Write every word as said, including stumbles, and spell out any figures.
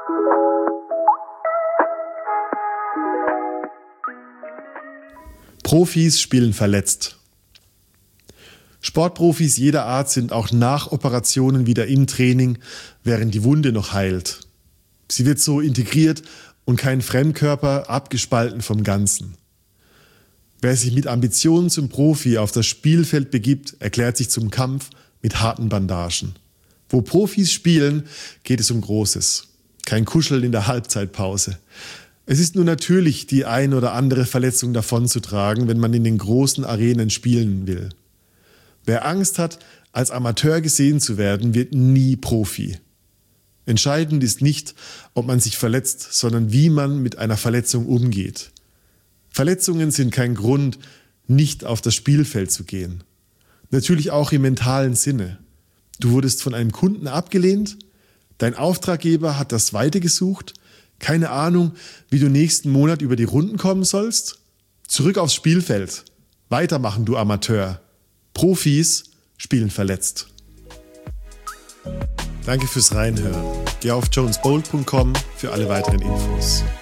Profis spielen verletzt. Sportprofis jeder Art sind auch nach Operationen wieder im Training, während die Wunde noch heilt. Sie wird so integriert und kein Fremdkörper abgespalten vom Ganzen. Wer sich mit Ambitionen zum Profi auf das Spielfeld begibt, erklärt sich zum Kampf mit harten Bandagen. Wo Profis spielen, geht es um Großes. Kein Kuscheln in der Halbzeitpause. Es ist nur natürlich, die ein oder andere Verletzung davonzutragen, wenn man in den großen Arenen spielen will. Wer Angst hat, als Amateur gesehen zu werden, wird nie Profi. Entscheidend ist nicht, ob man sich verletzt, sondern wie man mit einer Verletzung umgeht. Verletzungen sind kein Grund, nicht auf das Spielfeld zu gehen. Natürlich auch im mentalen Sinne. Du wurdest von einem Kunden abgelehnt, dein Auftraggeber hat das weitergesucht, keine Ahnung, wie du nächsten Monat über die Runden kommen sollst? Zurück aufs Spielfeld. Weitermachen, du Amateur. Profis spielen verletzt. Danke fürs Reinhören. Geh auf jonesbold punkt com für alle weiteren Infos.